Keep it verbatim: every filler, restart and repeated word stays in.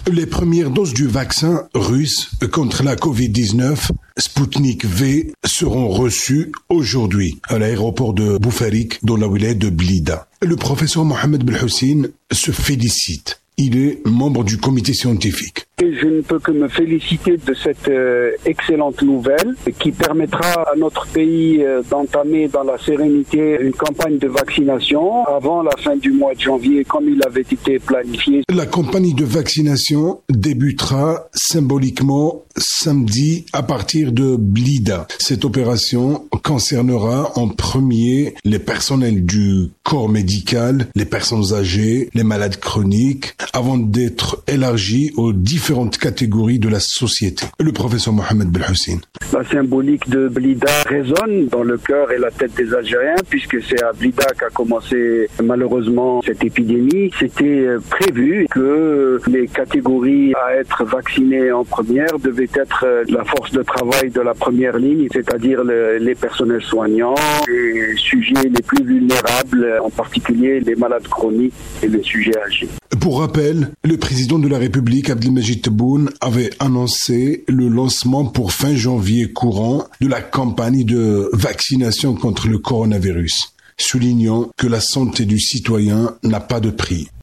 Les premières doses du vaccin russe contre la covid dix-neuf, Sputnik V, seront reçues aujourd'hui à l'aéroport de Boufarik dans la wilaya de Blida. Le professeur Mohamed Belhoussine se félicite. Il est membre du comité scientifique. Et je ne peux que me féliciter de cette euh, excellente nouvelle qui permettra à notre pays euh, d'entamer dans la sérénité une campagne de vaccination avant la fin du mois de janvier comme il avait été planifié. La campagne de vaccination débutera symboliquement samedi à partir de Blida. Cette opération concernera en premier les personnels du corps médical, les personnes âgées, les malades chroniques, avant d'être élargie aux différentes catégories de la société. Le professeur Mohamed Belhoussine. La symbolique de Blida résonne dans le cœur et la tête des Algériens puisque c'est à Blida qu'a commencé malheureusement cette épidémie. C'était prévu que les catégories à être vaccinées en première devaient être la force de travail de la première ligne, c'est-à-dire le, les personnels soignants, les sujets les plus vulnérables, en particulier les malades chroniques et les sujets âgés. Pour rappel, le président de la République, Abdelmajid Tebboune, avait annoncé le lancement pour fin janvier courant de la campagne de vaccination contre le coronavirus, soulignant que la santé du citoyen n'a pas de prix.